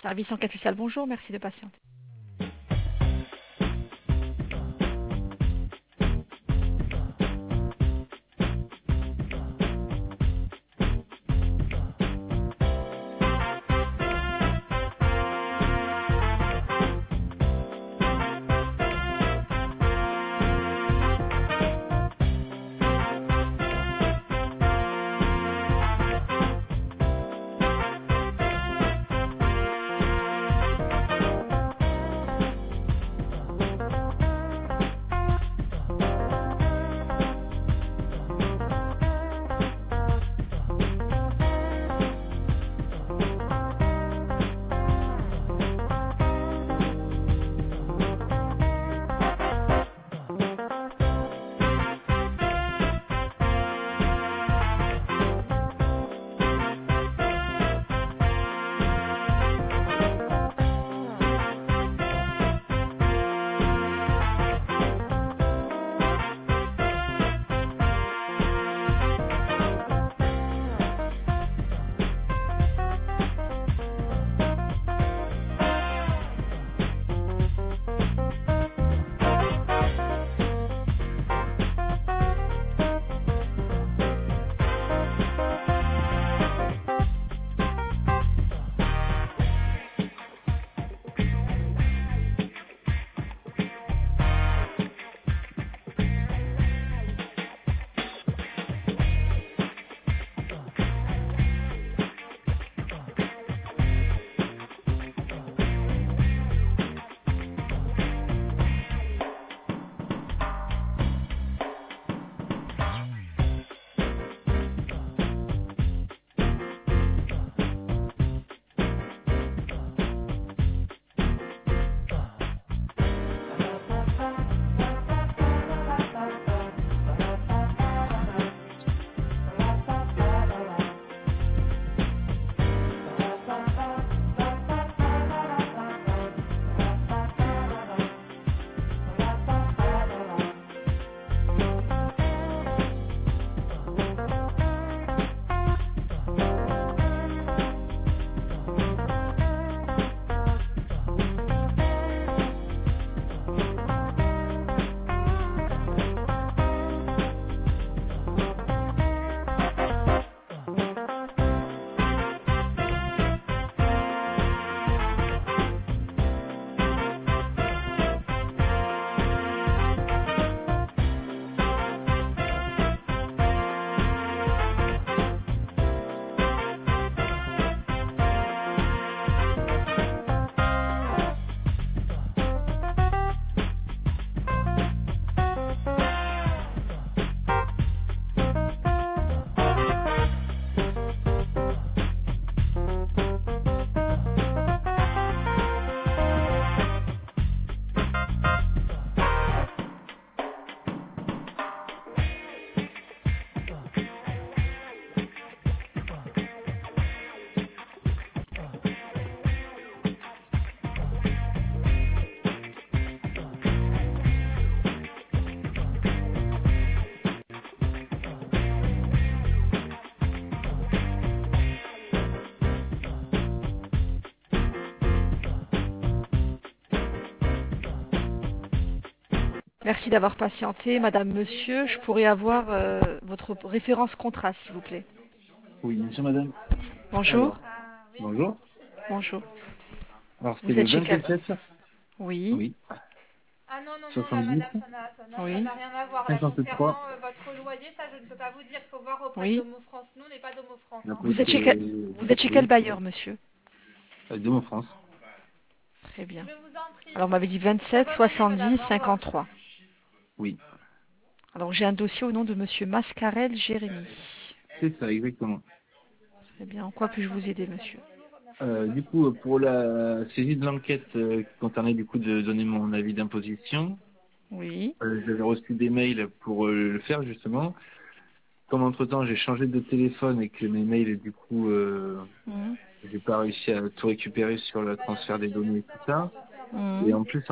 Service enquête sociale, bonjour, merci de patienter. Merci d'avoir patienté, madame, monsieur. Je pourrais avoir votre référence contrat, s'il vous plaît. Oui, bien sûr, madame. Bonjour. Alors, bonjour. Bonjour. Alors, c'était Vous le êtes chez quel? 27, Oui. oui, Ah non, non, non, là, 70, madame, ça Oui. n'a rien à voir. Là, 53. concernant votre loyer, ça, je ne peux pas vous dire. Il faut voir auprès Oui. d'Homo France. Nous, on n'est pas d'Homo France. Hein. Après, c'est, Vous êtes chez quel oui, bailleur, monsieur? de mon France. Très bien. Je vous en prie. Alors, on m'avait dit Très 27, bonne année, 70, madame. Au revoir. 53. Oui, Alors, j'ai un dossier au nom de monsieur Mascarel Jérémy. c'est ça, exactement. Très bien. En quoi puis-je vous aider, monsieur? Du coup, pour la saisie de l'enquête qui concernait du coup de donner mon avis d'imposition, Oui. j'avais reçu des mails pour le faire justement. Comme entre-temps j'ai changé de téléphone et que mes mails du coup Mhm. j'ai pas réussi à tout récupérer sur le transfert des données et tout ça. Et Mhm. en plus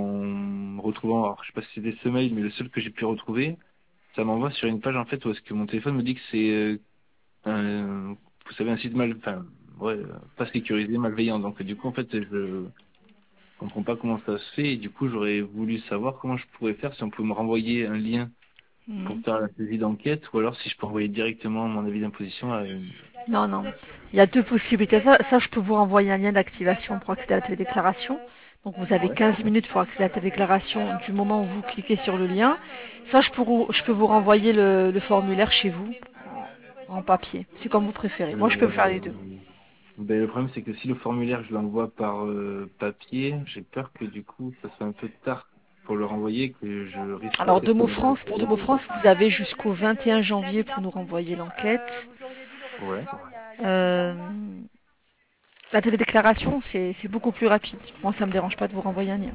en retrouvant, alors je sais pas si c'était ce mail, mais le seul que j'ai pu retrouver, ça m'envoie sur une page en fait où est-ce que mon téléphone me dit que c'est vous savez un site mal, enfin ouais, pas sécurisé, malveillant. Donc du coup, en fait, je comprends pas comment ça se fait. Et du coup, j'aurais voulu savoir comment je pourrais faire, si on peut me renvoyer un lien pour Mhm. faire la saisie d'enquête, ou alors si je peux envoyer directement mon avis d'imposition à une... Non, non. Il y a deux possibilités. Ça, je peux vous renvoyer un lien d'activation pour accéder à la télédéclaration. Donc vous avez Ouais. 15 minutes pour accéder à la télédéclaration du moment où vous cliquez sur le lien. Ça, je peux vous renvoyer le formulaire chez vous en papier. C'est comme vous préférez. Moi, je peux faire les deux. Ben, le problème, c'est que si le formulaire, je l'envoie par papier, j'ai peur que du coup, ça soit un peu tard pour le renvoyer, que je risque Alors, peut-être de... Pour Demo France, vous avez jusqu'au 21 janvier pour nous renvoyer l'enquête. Vous auriez dû le Ouais. recevoir il y a Euh, 2 mois. la télédéclaration, c'est beaucoup plus rapide. Moi, ça me dérange pas de vous renvoyer un lien.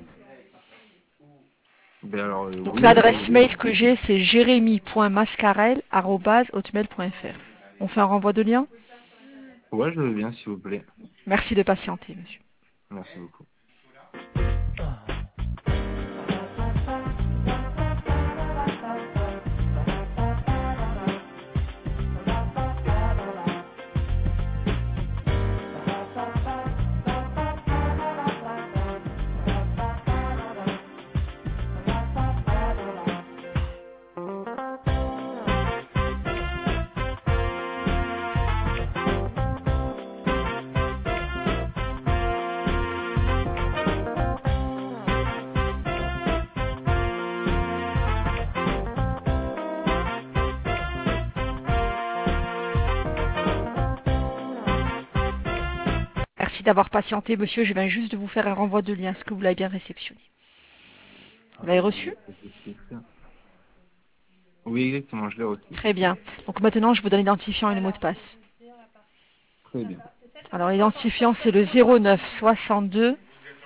Ben alors, Donc, oui, l'adresse mail que j'ai, c'est jeremy.mascarel@hotmail.fr. On fait un renvoi de lien? ouais, je veux bien, s'il vous plaît. Merci de patienter, monsieur. Merci beaucoup. Merci d'avoir patienté, monsieur. Je viens juste de vous faire un renvoi de lien. Est-ce que vous l'avez bien réceptionné? Vous l'avez reçu? Oui, exactement, je l'ai reçu. Très bien. Donc maintenant, je vous donne l'identifiant et le mot de passe. Très bien. Alors, l'identifiant, c'est le 09 62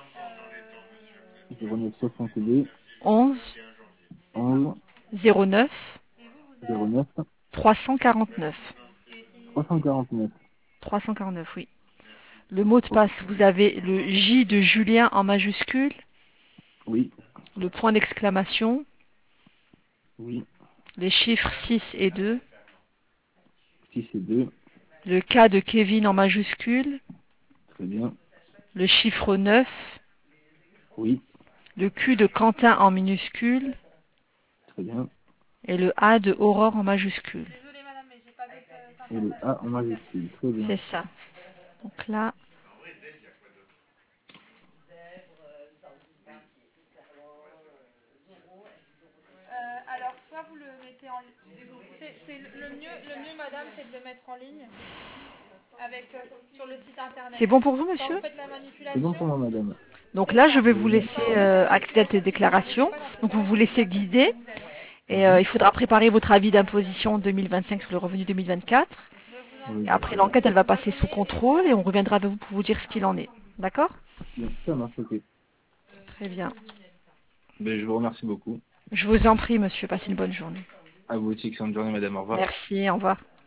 0962 11 11 09 09 349. 349. 349, oui. Le mot de Ok. passe, vous avez le J de Julien en majuscule, Oui, le point d'exclamation, oui. les chiffres 6 et 2, 6 et 2. le K de Kevin en majuscule, Très bien. le chiffre 9, Oui, le Q de Quentin en minuscule très bien. et le A de Aurore en majuscule. Désolée madame, mais j'ai pas d'autres Et le informations A en s'il vous plaît. majuscule. Très bien. C'est ça. Donc là, Alors, soit vous le mettez en ligne. C'est le mieux madame, c'est de le mettre en ligne avec, sur le site internet. c'est bon pour vous, Quand vous monsieur? faites la C'est bon manipulation, pour moi, madame. Donc c'est là, je ça. vais vous Oui. laisser Quand vous faites la accéder à cette manipulation, vous cliquez déclaration. pas dans Donc cette vous vous page, vous laissez tapez ce que guider. vous avez. Et il faudra préparer votre avis d'imposition 2025 sur le revenu 2024. Je vous en Oui, Et prie. après, l'enquête, elle va passer sous contrôle et on reviendra avec vous pour vous dire ce qu'il en est. D'accord? bien, ça marche, ok. Très bien. Ben, je vous remercie beaucoup. Je vous en prie, monsieur. Passez une bonne journée. À vous aussi, excellente journée, madame. Au revoir. Merci. Au revoir.